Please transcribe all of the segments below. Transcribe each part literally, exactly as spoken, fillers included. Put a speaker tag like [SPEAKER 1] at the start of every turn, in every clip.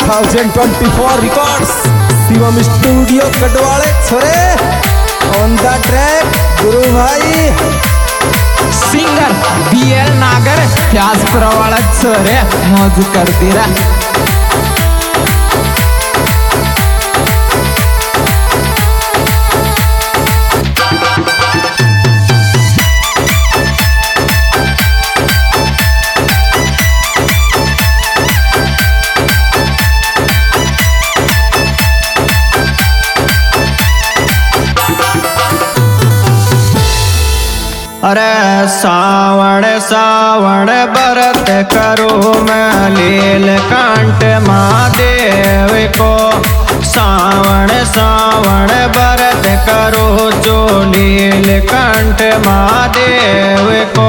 [SPEAKER 1] Thousand twenty four records Shivam studio कटवाड़े छोरे on the track गुरु भाई
[SPEAKER 2] सिंगर बी एल नागर प्यास प्रवाळ छोरे मौज करती रहा।
[SPEAKER 3] अरे सावण सावण बरत करो मैं लील कंठ महादेव को। सावण सावण बरत करो जो लील कंठ महादेव को।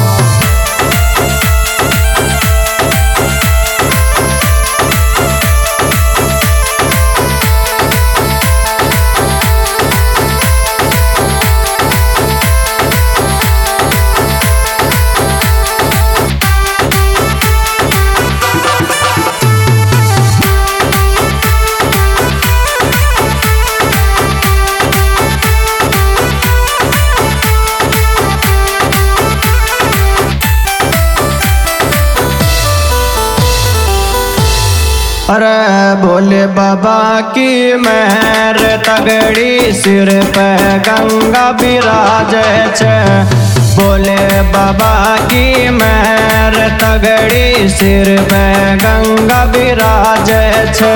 [SPEAKER 3] अरे भोले बाबा की मेहर तगड़ी सिर पे गंगा विराजे छे। भोले बाबा की मेहर तगड़ी सिर पे गंगा विराजे छे।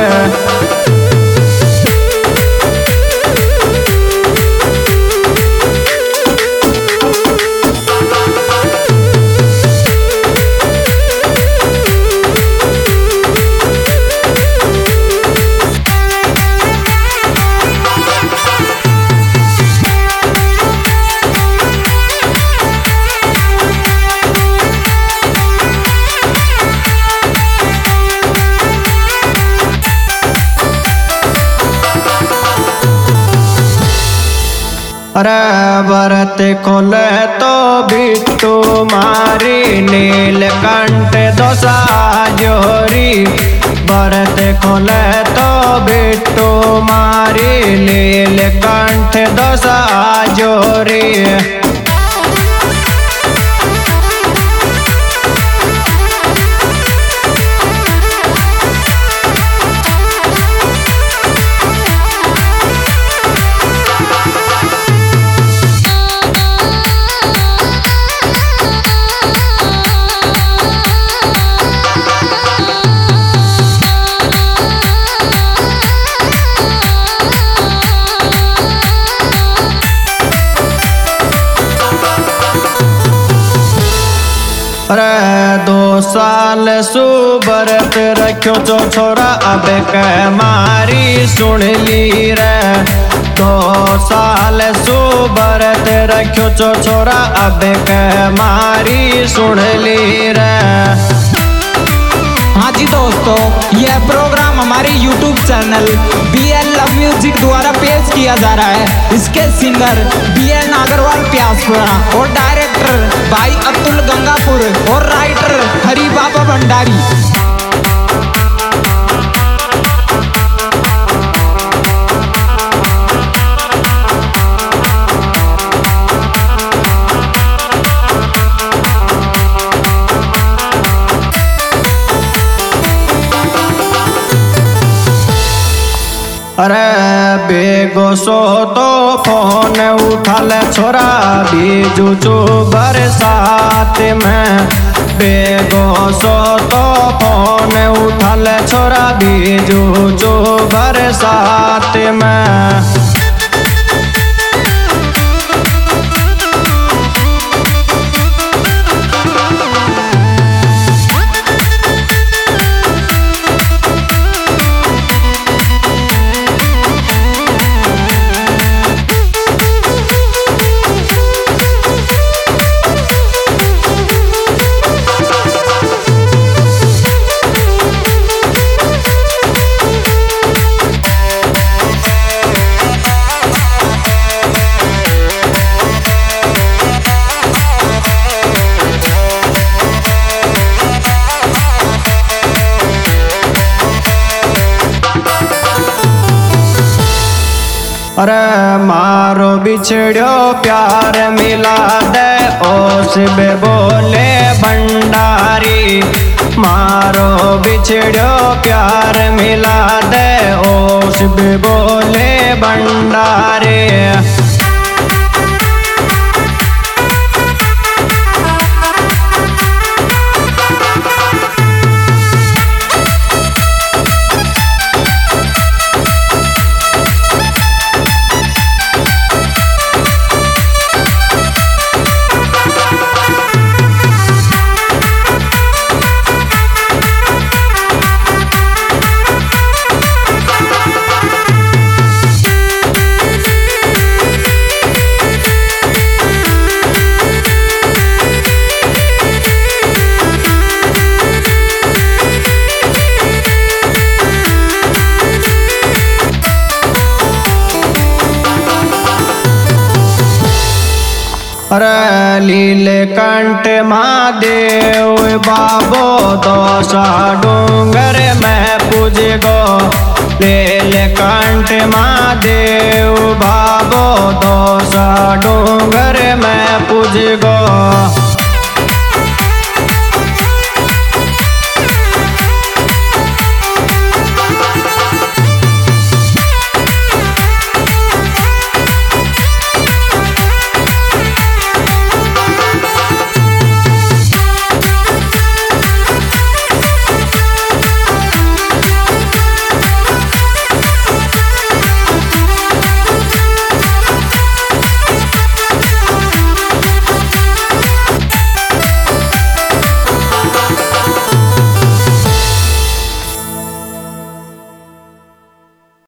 [SPEAKER 3] अरे व्रत खोले तो बिट्टू मारी नीलकंठ दोसा जोरी। व्रत खोले तो बिट्टू मारी नीलकंठ दोसा जोरी। अरे दो साल सुबरत रखो जो छोरा अब के मारी सुन ली रे। दो साल सुबरत रखो जो छोरा अब के मारी सुन ली रे।
[SPEAKER 2] हाँ जी दोस्तों, यह प्रोग्राम हमारे YouTube channel B L love music द्वारा पेश किया जा रहा है। इसके singer B L Nagarwal Pyaspura और डायरेक्टर भाई अतुल गंगापुर और राइटर हरी बाबा भंडारी।
[SPEAKER 3] अरे बेगो सो तो फोन उठा ले छोरा बीजू चू बरसात में। बेगो सो तो फोन उठा ले छोरा बीजू चू बरसात में। अरे मारो बिछड़ो प्यार मिला दे ओस बे बोले भंडारी। मारो बिछड़ो प्यार मिला दे ओस बे बोले भंडारी। अरे लीले कंठ महादेव बाबो दोसा डूंगर में पूज गो। लीले कंठ महादेव बाबो दोसा डूंगर में पूज गो।